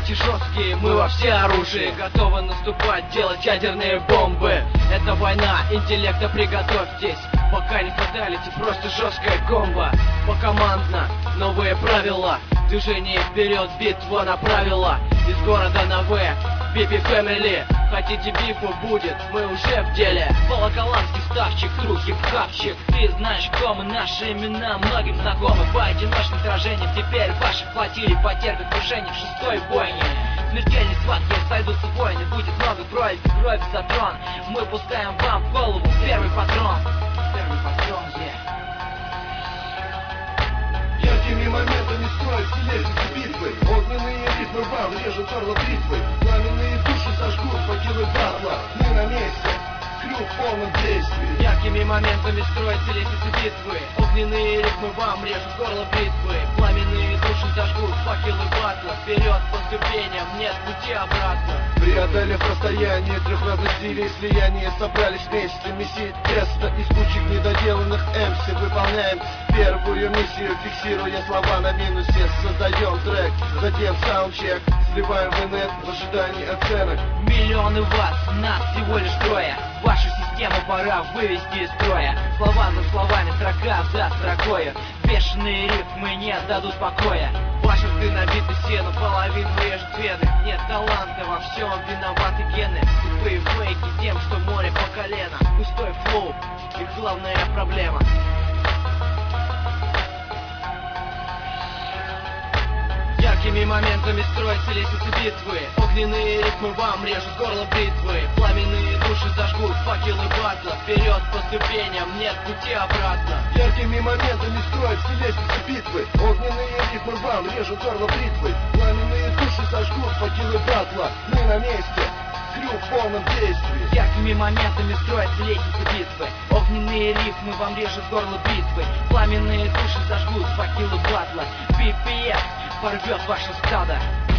Будьте жесткие, мы во всеоружии, готовы наступать, делать ядерные бомбы. Это война, интеллекта приготовьтесь. Пока не фаталити, просто жесткая комбо. Покомандно, новые правила. Движение вперед, битва направила. Из города на В, Пипи Фэмили. Хотите бифа будет, мы уже в деле. Волоколамский ставчик, тру хип-хапчик. Ты знаешь, кто мы, наши имена многим знакомы. По одиночным сражениям теперь ваши флотилии потерпят крушение в 6-й бойне. Смертельной схватки сойдутся воины, будет много крови, кровь за трон. Мы пускаем вам в голову первый патрон. Первый патрон, Яркими моментами строятся лестницы битвы. Огненные рифмы вам режут горло бритвы. Пламенные души сожгут факелы батла. Мы на месте, клюв в полном действии. Яркими моментами строятся лестницы битвы. Огненные рифмы вам режут горло бритвы. Пламенные души зажгут факелы батла. Вперед по ступеням, нет пути обратно. Преодолев расстояние трех разных стилей слияния, собрались вместе месить тесто из кучек недоделанных МС. Выполняем первую миссию, фиксируя слова на минусе. Создаем трек, затем саундчек, сливаем в инет в ожидании оценок. Миллионы вас, нас всего лишь трое. Вашу систему пора вывести из строя. Слова за словами, строка за строкою. Бешеные рифмы не дадут покоя. Ваши рты набиты сеном, половину режут вены. Нет таланта, во всем виноваты гены. Тупые фейки тем, что море по колено. Пустой флоу, их главная проблема. Яркими моментами строятся лестницы битвы. Огненные рифмы вам режут горло бритвы. Пламенные души зажгут факелы батла. Вперед по ступеням, нет пути обратно. Яркими моментами строятся лестницы битвы. Огненные рифмы вам режут горло бритвы. Пламенные души сожгут факелы батла. Мы на месте, клюв в полном действии. Яркими моментами строятся лестницы битвы. Огненные рифмы вам режут горло битвы. Пламенные души зажгут факелы батла. BPF порвет ваше стадо.